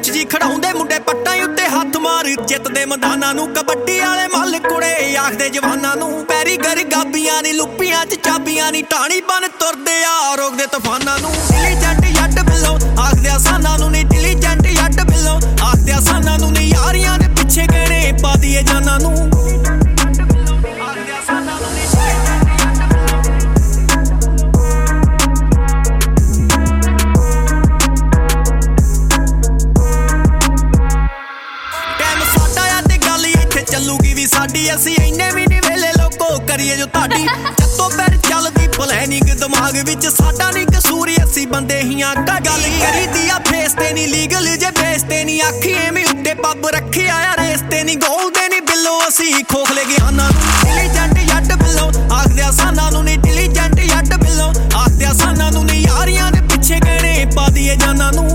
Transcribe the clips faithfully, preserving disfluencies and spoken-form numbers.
ਮੁੱਛ ਜੀ ਖੜਾਉਂਦੇ ਮੁੰਡੇ ਪੱਟਾਂ ਉੱਤੇ ਹੱਥ ਮਾਰ ਜਿੱਤਦੇ ਮੈਦਾਨਾਂ ਨੂੰ ਕਬੱਡੀ ਵਾਲੇ ਮੱਲ ਕੁੜੇ ਆਖਦੇ ਜਵਾਨਾਂ ਨੂੰ ਪੈਰੀ ਗਰ ਗਾਬੀਆਂ ਨੀ ਲੁੱਪੀਆਂ ਚ ਚਾਬੀਆਂ ਨੀ ਟਾਣੀ ਬਨ ਤੁਰਦੇ ਆ ਰੋਕਦੇ ਤੂਫਾਨਾਂ ਨੂੰ ਇੰਟੈਲੀਜੈਂਟ ਜੱਟ ਬਿੱਲੋ ਆਖਦੇ ਆਸਾਨਾਂ ਨੂੰ ਨੀ ਇੰਟੈਲੀਜੈਂਟ ਜੱਟ ਬਿੱਲੋ ਆਖਦੇ ਆਸਾਨਾਂ ਨੂੰ ਨੀ ਯਾਰੀਆਂ ਦੇ ਪਿੱਛੇ ਗਹਿਣੇ ਪਾ ਦੀਏ ਜਾਨਾਂ ਨੂੰ ਆਖਦੇ ਆਸਾਨਾਂ ਨੂੰ ਨੀ ਚੱਲੂਗੀ ਵੀ ਸਾਡੀ ਅਸੀਂ ਇੰਨੇ ਵੀ ਨੀ ਵੇਲੇ ਲੋਕੋ ਕਰੀਏ ਜੋ ਤੁਹਾਡੀ ਜੱਤੋਂ ਪੈਰ ਚੱਲਦੀ ਪਲੈਨਿੰਗ ਦਿਮਾਗ ਵਿੱਚ ਸਾਡਾ ਨੀ ਕਸੂਰ ਅਸੀਂ ਬੰਦੇ ਹੀ ਆ ਗੱਲ ਕਰੀਦੀ ਆ ਫੇਸ ਤੇ ਨੀ ਲੀਗਲ ਜੇ ਬੇਸ ਤੇ ਨੀ ਆਖੀ ਐਵੇਂ ਉੱਤੇ ਪੱਬ ਰੱਖਿਆ ਆ ਰੇਸ ਤੇ ਨੀ ਗੋਲ ਦੇ ਨੀ ਬਿੱਲੋ ਅਸੀਂ ਖੋਖਲੇ ਗਿਆਨਾਂ ਨੂੰ ਇੰਟੈਲੀਜੈਂਟ ਜੱਟ ਬਿੱਲੋ ਆਖਦੇ ਆਸਾਨਾਂ ਨੂੰ ਨੀ ਇੰਟੈਲੀਜੈਂਟ ਜੱਟ ਬਿੱਲੋ ਆਖਦੇ ਆਸਾਨਾਂ ਨੂੰ ਨੀ ਯਾਰੀਆਂ ਦੇ ਪਿੱਛੇ ਗਹਿਣੇ ਪਾ ਦੀਏ ਜਾਨਾਂ ਨੂੰ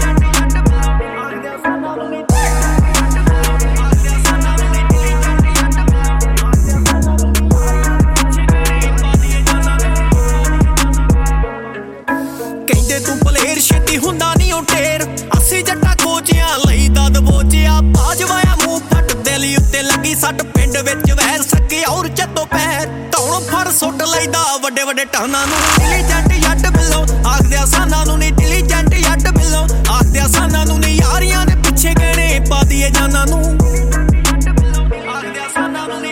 ਤੂੰ ਪਲੇਰ ਛੇਤੀ ਹੁੰਦਾ ਨੀ ਉਹ ਢੇਰ ਅਸੀਂ ਜੱਟਾ ਕੋਚਿਆਂ ਲਈ ਦਦ ਬੋਚਿਆ ਬਾਜਵਾਇਆ ਮੂੰਹ ਫੱਟ ਦਿਲ ਉੱਤੇ ਲੱਗੀ ਸੱਟ ਪਿੰਡ ਵਿੱਚ ਵੈਰ ਸਕੇ ਔਰ ਚੱਤੋ ਪੈਰ ਧੌਣ ਫੜ ਸੁੱਟ ਲਈਦਾ ਵੱਡੇ ਵੱਡੇ ਟਾਨਾਂ ਨੂੰ ਇੰਟੈਲੀਜੈਂਟ ਜੱਟ ਬਿੱਲੋ ਆਖਦੇ ਆਸਾਨਾਂ ਨੂੰ ਨੀ ਇੰਟੈਲੀਜੈਂਟ ਜੱਟ ਬਿੱਲੋ ਆਖਦੇ ਆਸਾਨਾਂ ਨੂੰ ਨੀ ਯਾਰੀਆਂ ਦੇ ਪਿੱਛੇ ਗਹਿਣੇ ਪਾ ਦੀਏ ਜਾਨਾਂ ਨੂੰ ਆਖਦੇ ਆਸਾਨਾਂ ਨੂੰ ਨੀ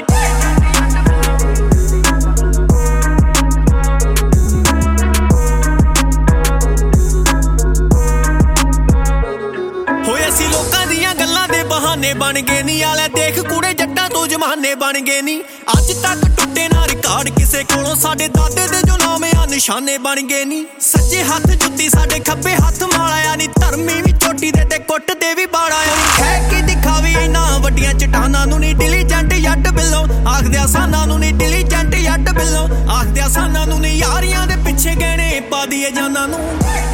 ਅਸੀਂ ਲੋਕਾਂ ਦੀਆਂ ਗੱਲਾਂ ਦੇ ਬਹਾਨੇ ਬਣ ਗਏ ਨੀ ਆਲੇ ਦੇਖ ਕੁੜੇ ਜੱਟਾਂ ਤੋਂ ਜਮਾਨੇ ਬਣ ਗਏ ਨੀ ਅੱਜ ਤੱਕ ਟੁੱਟੇ ਨਾ ਰਿਕਾਰਡ ਕਿਸੇ ਕੋਲੋਂ ਸਾਡੇ ਦਾਦੇ ਦੇ ਜੋ ਨਾਮ ਆ ਨਿਸ਼ਾਨੇ ਬਣ ਗਏ ਨੀ ਸੱਜੇ ਹੱਥ ਜੁੱਤੀ ਸਾਡੇ ਖੱਬੇ ਹੱਥ ਮਾਲਿਆ ਨੀ ਧਰਮੀ ਵੀ ਚੋਟੀ ਦੇ ਤੇ ਕੁੱਟ ਦੇ ਵੀ ਬਾੜਾ ਹੈ ਕਿ ਦਿਖਾਵੇ ਇਹਨਾਂ ਵੱਡੀਆਂ ਚਟਾਨਾਂ ਨੂੰ ਨੀ ਇੰਟੈਲੀਜੈਂਟ ਜੱਟ ਬਿੱਲੋ ਆਖਦੇ ਆਸਾਨਾਂ ਨੂੰ ਨੀ ਇੰਟੈਲੀਜੈਂਟ ਜੱਟ ਬਿੱਲੋ ਆਖਦੇ ਆਸਾਨਾਂ ਨੂੰ ਨੀ ਯਾਰੀਆਂ ਦੇ ਪਿੱਛੇ ਗਹਿਣੇ ਪਾ ਦੀਏ ਜਾਨਾਂ ਨੂੰ